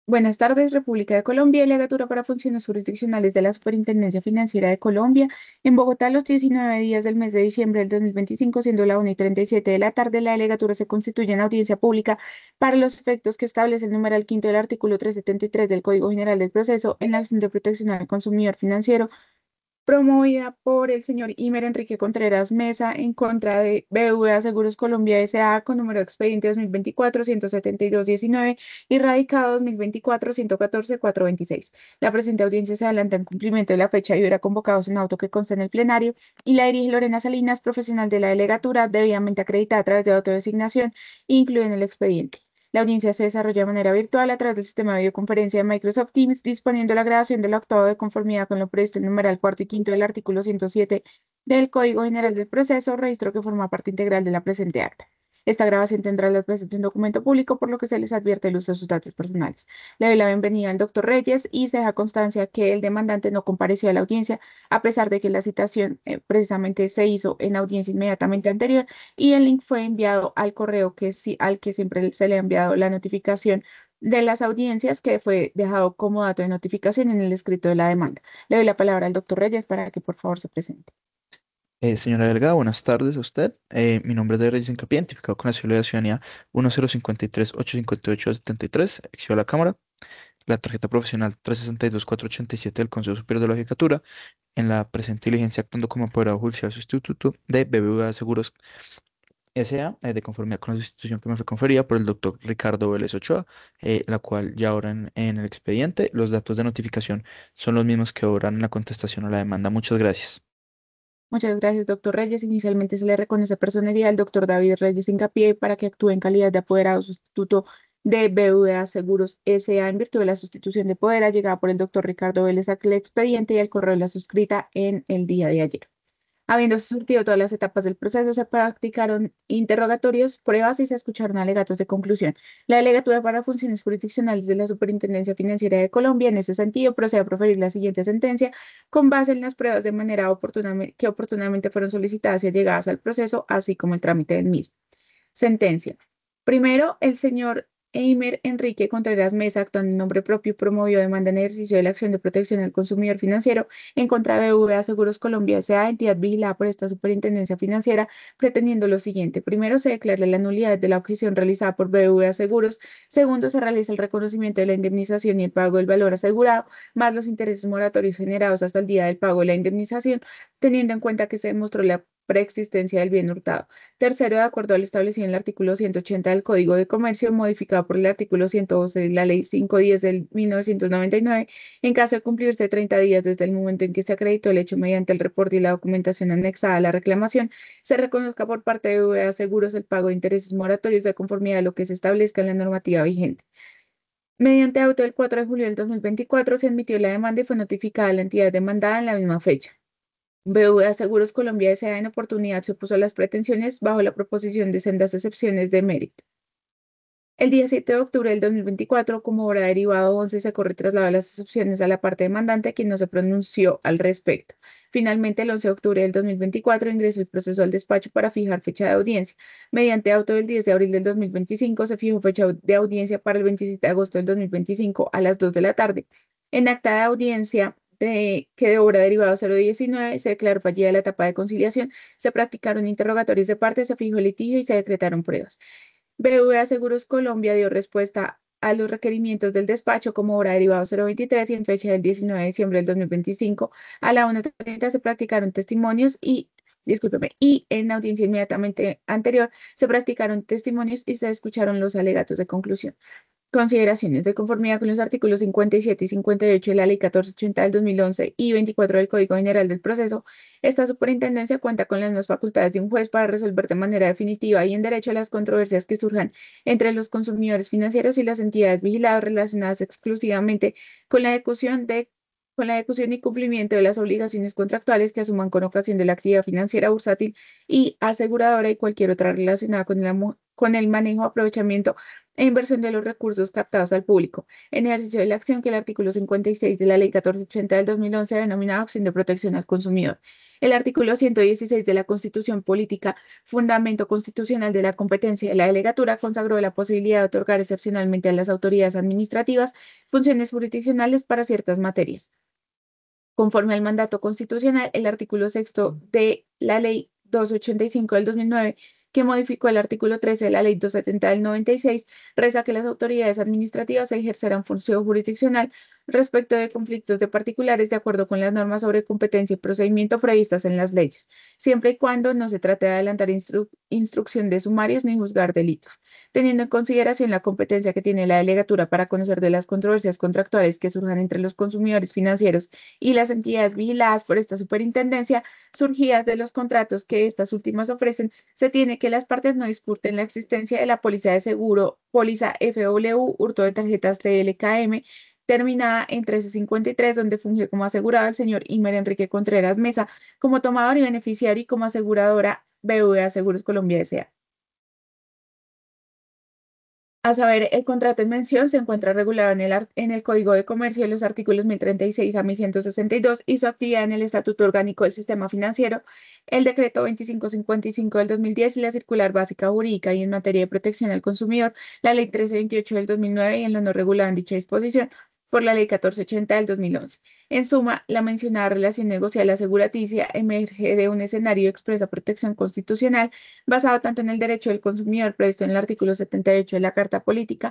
Buenas tardes, República de Colombia, Delegatura para Funciones Jurisdiccionales de la Superintendencia Financiera de Colombia. En Bogotá, los 19 días del mes de diciembre del 2025, siendo la 1:37 de la tarde, la delegatura se constituye en audiencia pública para los efectos que establece el numeral quinto del artículo 373 del Código General del Proceso en la acción de protección al consumidor financiero promovida por el señor Imer Enrique Contreras Mesa en contra de BBVA Seguros Colombia S.A. con número de expediente 2024-172-19 y radicado 2024-114-426. La presente audiencia se adelanta en cumplimiento de la fecha y hora convocados en auto que consta en el plenario y la dirige Lorena Salinas, profesional de la delegatura, debidamente acreditada a través de autodesignación, incluida en el expediente. La audiencia se desarrolla de manera virtual a través del sistema de videoconferencia de Microsoft Teams, disponiendo la grabación del octavo de conformidad con lo previsto en el numeral cuarto y quinto del artículo 107 del Código General del Proceso, registro que forma parte integral de la presente acta. Esta grabación tendrá la presencia de un documento público, por lo que se les advierte el uso de sus datos personales. Le doy la bienvenida al doctor Reyes y se deja constancia que el demandante no compareció a la audiencia, a pesar de que la citación precisamente se hizo en audiencia inmediatamente anterior y el link fue enviado al correo al que siempre se le ha enviado la notificación de las audiencias, que fue dejado como dato de notificación en el escrito de la demanda. Le doy la palabra al doctor Reyes para que por favor se presente. Señora Delgado, buenas tardes a usted. Mi nombre es de Reyes Incapié, identificado con la cédula de ciudadanía 1053-858-73, exhibo a la Cámara, la tarjeta profesional 362-487 del Consejo Superior de la Judicatura, en la presente diligencia actuando como apoderado judicial sustituto de BBVA Seguros S.A., de conformidad con la sustitución que me fue conferida por el doctor Ricardo Vélez Ochoa, la cual ya ahora en el expediente. Los datos de notificación son los mismos que obran en la contestación a la demanda. Muchas gracias. Muchas gracias, doctor Reyes. Inicialmente se le reconoce personería al doctor David Reyes Hincapié para que actúe en calidad de apoderado sustituto de BVA Seguros S.A. en virtud de la sustitución de poder llegada por el doctor Ricardo Vélez al expediente y al correo de la suscrita en el día de ayer. Habiéndose surtido todas las etapas del proceso, se practicaron interrogatorios, pruebas y se escucharon alegatos de conclusión. La Delegatura para Funciones Jurisdiccionales de la Superintendencia Financiera de Colombia, en ese sentido, procede a proferir la siguiente sentencia con base en las pruebas de manera que oportunamente fueron solicitadas y allegadas al proceso, así como el trámite del mismo. Sentencia. Primero, el señor Eimer Enrique Contreras Mesa, actuando en nombre propio, promovió demanda en ejercicio de la acción de protección al consumidor financiero en contra de BBVA Seguros Colombia S.A., entidad vigilada por esta superintendencia financiera, pretendiendo lo siguiente. Primero, se declara la nulidad de la objeción realizada por BBVA Seguros. Segundo, se realiza el reconocimiento de la indemnización y el pago del valor asegurado, más los intereses moratorios generados hasta el día del pago de la indemnización, teniendo en cuenta que se demostró la preexistencia del bien hurtado. Tercero, de acuerdo al establecido en el artículo 180 del Código de Comercio, modificado por el artículo 112 de la Ley 510 del 1999, en caso de cumplirse 30 días desde el momento en que se acreditó el hecho mediante el reporte y la documentación anexada a la reclamación, se reconozca por parte de BBVA Seguros el pago de intereses moratorios de conformidad a lo que se establezca en la normativa vigente. Mediante auto del 4 de julio del 2024 se admitió la demanda y fue notificada a la entidad demandada en la misma fecha. BBVA Seguros Colombia S.A. en oportunidad se opuso a las pretensiones bajo la proposición de sendas excepciones de mérito. El día 7 de octubre del 2024, como hora derivado 11, se trasladó las excepciones a la parte demandante, quien no se pronunció al respecto. Finalmente, el 11 de octubre del 2024, ingresó el proceso al despacho para fijar fecha de audiencia. Mediante auto del 10 de abril del 2025, se fijó fecha de audiencia para el 27 de agosto del 2025 a las 2 de la tarde. En acta de audiencia que de obra derivado 019 se declaró fallida la etapa de conciliación, se practicaron interrogatorios de parte, se fijó el litigio y se decretaron pruebas. BBVA Seguros Colombia dio respuesta a los requerimientos del despacho como hora derivado 023 y en fecha del 19 de diciembre del 2025 a la 1:30 se practicaron testimonios y en audiencia inmediatamente anterior se practicaron testimonios y se escucharon los alegatos de conclusión. Consideraciones de conformidad con los artículos 57 y 58 de la Ley 1480 del 2011 y 24 del Código General del Proceso, esta superintendencia cuenta con las mismas facultades de un juez para resolver de manera definitiva y en derecho las controversias que surjan entre los consumidores financieros y las entidades vigiladas relacionadas exclusivamente con la ejecución y cumplimiento de las obligaciones contractuales que asuman con ocasión de la actividad financiera bursátil y aseguradora y cualquier otra relacionada con el manejo, aprovechamiento e inversión de los recursos captados al público, en ejercicio de la acción que el artículo 56 de la Ley 1480 del 2011 denomina acción de protección al consumidor. El artículo 116 de la Constitución Política, fundamento constitucional de la competencia de la delegatura, consagró la posibilidad de otorgar excepcionalmente a las autoridades administrativas funciones jurisdiccionales para ciertas materias. Conforme al mandato constitucional, el artículo sexto de la Ley 285 del 2009, que modificó el artículo 13 de la Ley 270 del 96, reza que las autoridades administrativas ejercerán función jurisdiccional respecto de conflictos de particulares de acuerdo con las normas sobre competencia y procedimiento previstas en las leyes, siempre y cuando no se trate de adelantar instrucción de sumarios ni juzgar delitos. Teniendo en consideración la competencia que tiene la delegatura para conocer de las controversias contractuales que surjan entre los consumidores financieros y las entidades vigiladas por esta superintendencia, surgidas de los contratos que estas últimas ofrecen, se tiene que las partes no discuten la existencia de la póliza de seguro, póliza FW, hurto de tarjetas TLKM, terminada en 1353, donde funge como asegurado el señor Imer Enrique Contreras Mesa, como tomador y beneficiario y como aseguradora BVA Seguros Colombia S.A. A saber, el contrato en mención se encuentra regulado en el Código de Comercio en los artículos 1036 a 1162 y su actividad en el Estatuto Orgánico del Sistema Financiero, el Decreto 2555 del 2010 y la Circular Básica Jurídica y en materia de protección al consumidor, la Ley 1328 del 2009 y en lo no regulado en dicha disposición por la Ley 1480 del 2011. En suma, la mencionada relación negocial aseguraticia emerge de un escenario de expresa protección constitucional basado tanto en el derecho del consumidor previsto en el artículo 78 de la Carta Política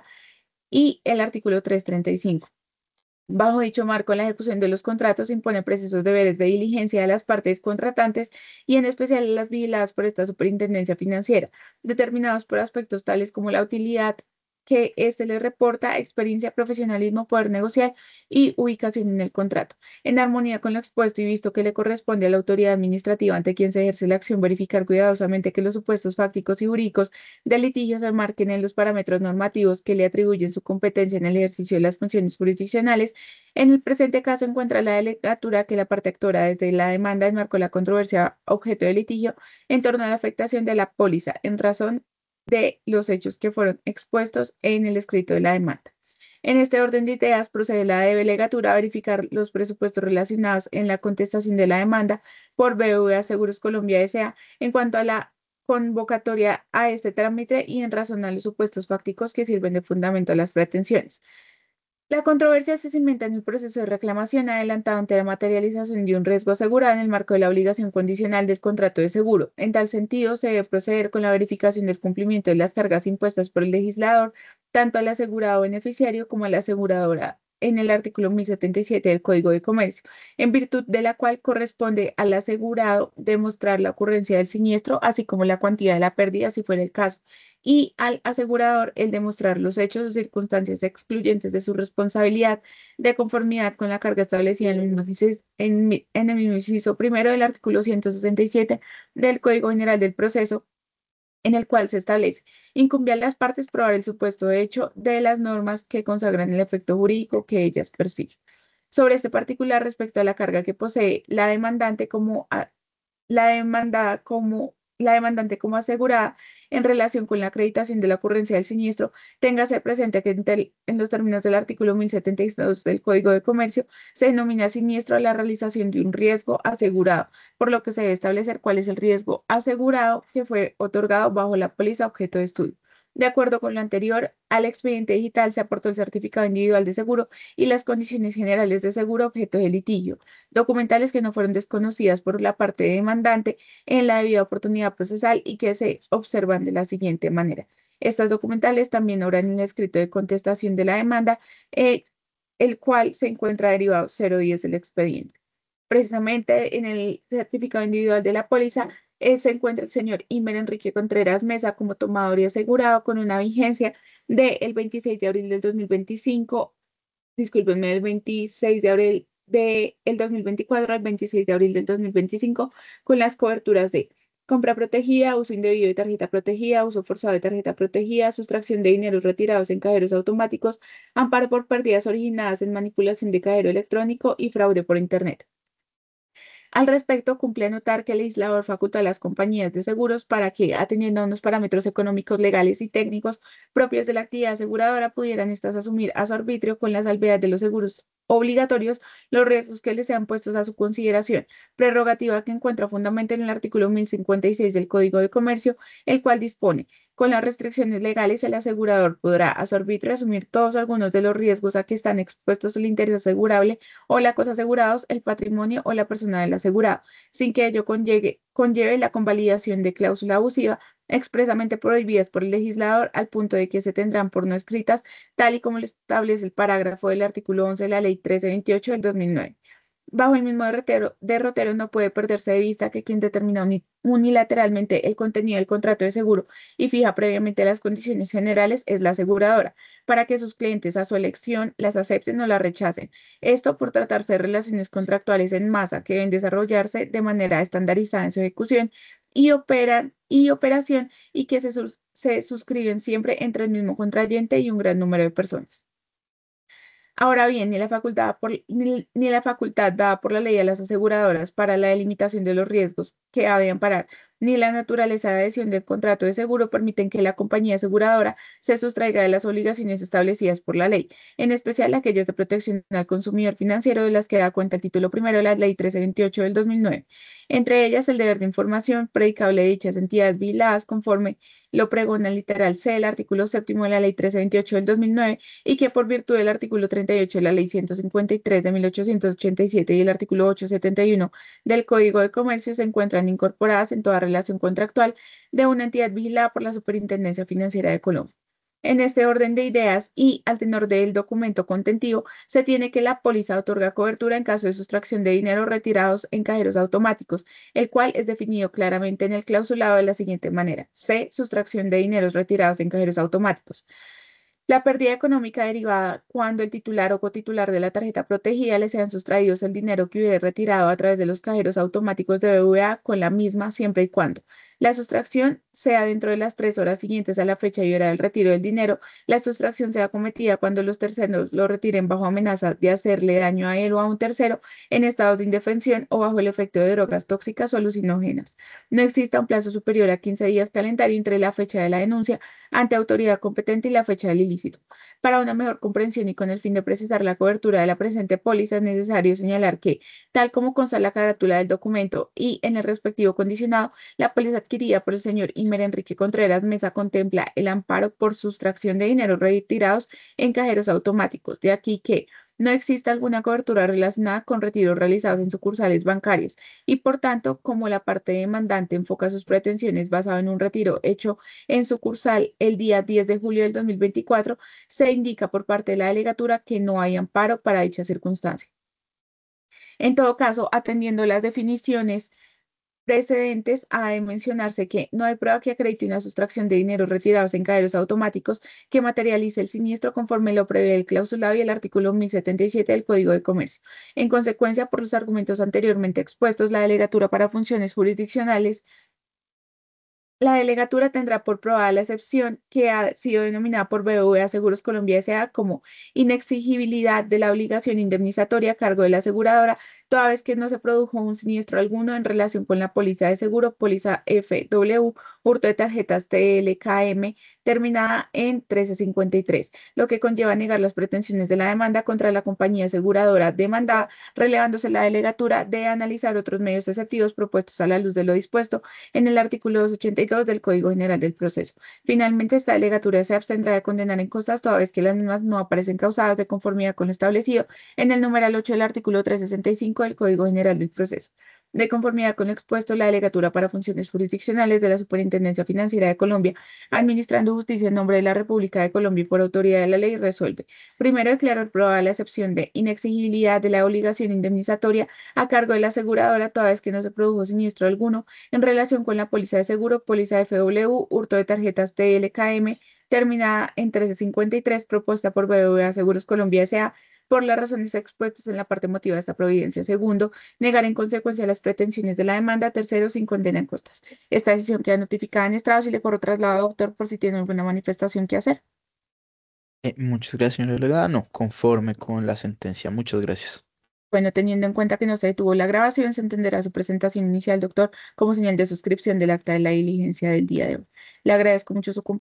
y el artículo 335. Bajo dicho marco, la ejecución de los contratos impone precisos deberes de diligencia a las partes contratantes y en especial a las vigiladas por esta superintendencia financiera, determinados por aspectos tales como la utilidad que éste les reporta, experiencia, profesionalismo, poder negociar y ubicación en el contrato. En armonía con lo expuesto y visto que le corresponde a la autoridad administrativa ante quien se ejerce la acción verificar cuidadosamente que los supuestos fácticos y jurídicos del litigio se marquen en los parámetros normativos que le atribuyen su competencia en el ejercicio de las funciones jurisdiccionales, en el presente caso encuentra la delegatura que la parte actora desde la demanda enmarcó la controversia objeto de litigio en torno a la afectación de la póliza en razón de los hechos que fueron expuestos en el escrito de la demanda. En este orden de ideas, procede la delegatura a verificar los presupuestos relacionados en la contestación de la demanda por BBVA Seguros Colombia S.A. en cuanto a la convocatoria a este trámite y en razón a los supuestos fácticos que sirven de fundamento a las pretensiones. La controversia se cimenta en el proceso de reclamación adelantado ante la materialización de un riesgo asegurado en el marco de la obligación condicional del contrato de seguro. En tal sentido, se debe proceder con la verificación del cumplimiento de las cargas impuestas por el legislador, tanto al asegurado beneficiario como a la aseguradora en el artículo 1077 del Código de Comercio, en virtud de la cual corresponde al asegurado demostrar la ocurrencia del siniestro, así como la cuantía de la pérdida, si fuera el caso, y al asegurador el demostrar los hechos o circunstancias excluyentes de su responsabilidad de conformidad con la carga establecida en en el mismo inciso primero del artículo 167 del Código General del Proceso, en el cual se establece, incumbe a las partes probar el supuesto hecho de las normas que consagran el efecto jurídico que ellas persiguen. Sobre este particular respecto a la carga que posee la demandante la demandante como asegurada en relación con la acreditación de la ocurrencia del siniestro, téngase presente que en los términos del artículo 1072 del Código de Comercio se denomina siniestro a la realización de un riesgo asegurado, por lo que se debe establecer cuál es el riesgo asegurado que fue otorgado bajo la póliza objeto de estudio. De acuerdo con lo anterior, al expediente digital se aportó el certificado individual de seguro y las condiciones generales de seguro objeto de litigio, documentales que no fueron desconocidas por la parte demandante en la debida oportunidad procesal y que se observan de la siguiente manera. Estas documentales también obran en el escrito de contestación de la demanda, eh, el cual se encuentra derivado 010 del expediente. Precisamente en el certificado individual de la póliza se encuentra el señor Imer Enrique Contreras Mesa como tomador y asegurado con una vigencia del 26 de abril del 2025, discúlpenme, del 26 de abril del 2024 al 26 de abril del 2025, con las coberturas de compra protegida, uso indebido de tarjeta protegida, uso forzado de tarjeta protegida, sustracción de dineros retirados en cajeros automáticos, amparo por pérdidas originadas en manipulación de cajero electrónico y fraude por Internet. Al respecto, cumple anotar que el legislador facultó a las compañías de seguros para que, atendiendo a unos parámetros económicos, legales y técnicos propios de la actividad aseguradora, pudieran estas asumir a su arbitrio con la salvedad de los seguros obligatorios los riesgos que les sean puestos a su consideración, prerrogativa que encuentra fundamento en el artículo 1056 del Código de Comercio, el cual dispone: con las restricciones legales, el asegurador podrá a su arbitrio asumir todos o algunos de los riesgos a que están expuestos el interés asegurable o la cosa asegurados, el patrimonio o la persona del asegurado, sin que ello conlleve la convalidación de cláusula abusiva expresamente prohibidas por el legislador, al punto de que se tendrán por no escritas, tal y como lo establece el parágrafo del artículo 11 de la Ley 1328 del 2009. Bajo el mismo derrotero no puede perderse de vista que quien determina unilateralmente el contenido del contrato de seguro y fija previamente las condiciones generales es la aseguradora, para que sus clientes a su elección las acepten o las rechacen. Esto por tratarse de relaciones contractuales en masa que deben desarrollarse de manera estandarizada en su ejecución y operación, y que se suscriben siempre entre el mismo contrayente y un gran número de personas. Ahora bien, ni la facultad dada por la ley a las aseguradoras para la delimitación de los riesgos que ha de amparar, ni la naturaleza de adhesión del contrato de seguro permiten que la compañía aseguradora se sustraiga de las obligaciones establecidas por la ley, en especial aquellas de protección al consumidor financiero, de las que da cuenta el título primero de la Ley 1328 del 2009. Entre ellas, el deber de información predicable de dichas entidades vigiladas, conforme lo pregona el literal C del artículo séptimo de la Ley 1328 del 2009, y que por virtud del artículo 38 de la Ley 153 de 1887 y el artículo 871 del Código de Comercio se encuentran incorporadas en toda relación contractual de una entidad vigilada por la Superintendencia Financiera de Colombia. En este orden de ideas y al tenor del documento contentivo, se tiene que la póliza otorga cobertura en caso de sustracción de dinero retirados en cajeros automáticos, el cual es definido claramente en el clausulado de la siguiente manera: C. Sustracción de dineros retirados en cajeros automáticos. La pérdida económica derivada cuando el titular o cotitular de la tarjeta protegida le sean sustraídos el dinero que hubiera retirado a través de los cajeros automáticos de BBVA con la misma, siempre y cuando la sustracción sea dentro de las 3 horas siguientes a la fecha y hora del retiro del dinero. La sustracción sea cometida cuando los terceros lo retiren bajo amenaza de hacerle daño a él o a un tercero, en estados de indefensión o bajo el efecto de drogas tóxicas o alucinógenas. No exista un plazo superior a 15 días calendario entre la fecha de la denuncia ante autoridad competente y la fecha del ilícito. Para una mejor comprensión y con el fin de precisar la cobertura de la presente póliza, es necesario señalar que, tal como consta en la carátula del documento y en el respectivo condicionado, la póliza adquirida por el señor Imer Enrique Contreras Mesa contempla el amparo por sustracción de dinero retirados en cajeros automáticos. De aquí que no existe alguna cobertura relacionada con retiros realizados en sucursales bancarias, y por tanto, como la parte demandante enfoca sus pretensiones basado en un retiro hecho en sucursal el día 10 de julio del 2024, se indica por parte de la delegatura que no hay amparo para dicha circunstancia. En todo caso, atendiendo las definiciones precedentes, ha de mencionarse que no hay prueba que acredite una sustracción de dinero retirados en cajeros automáticos que materialice el siniestro, conforme lo prevé el clausulado y el artículo 1077 del Código de Comercio. En consecuencia, por los argumentos anteriormente expuestos, la delegatura para funciones jurisdiccionales la delegatura tendrá por probada la excepción que ha sido denominada por BBVA Seguros Colombia S.A. como inexigibilidad de la obligación indemnizatoria a cargo de la aseguradora, toda vez que no se produjo un siniestro alguno en relación con la póliza de seguro, póliza FW, hurto de tarjetas TLKM, terminada en 1353, lo que conlleva negar las pretensiones de la demanda contra la compañía aseguradora demandada, relevándose la delegatura de analizar otros medios exceptivos propuestos a la luz de lo dispuesto en el artículo 282 del Código General del Proceso. Finalmente, esta delegatura se abstendrá de condenar en costas toda vez que las mismas no aparecen causadas de conformidad con lo establecido en el numeral 8 del artículo 365 del Código General del Proceso. De conformidad con lo expuesto, la delegatura para funciones jurisdiccionales de la Superintendencia Financiera de Colombia, administrando justicia en nombre de la República de Colombia y por autoridad de la ley, resuelve: primero, declarar probada la excepción de inexigibilidad de la obligación indemnizatoria a cargo de la aseguradora toda vez que no se produjo siniestro alguno en relación con la póliza de seguro, póliza FW, hurto de tarjetas TLKM, terminada en 1353, propuesta por BBVA Seguros Colombia S.A., por las razones expuestas en la parte motiva de esta providencia. Segundo, negar en consecuencia las pretensiones de la demanda. Tercero, sin condena en costas. Esta decisión queda notificada en estrados y le corro traslado, doctor, por si tiene alguna manifestación que hacer. Muchas gracias, señor delegado. No, conforme con la sentencia. Muchas gracias. Bueno, teniendo en cuenta que no se detuvo la grabación, se entenderá su presentación inicial, doctor, como señal de suscripción del acta de la diligencia del día de hoy. Le agradezco mucho su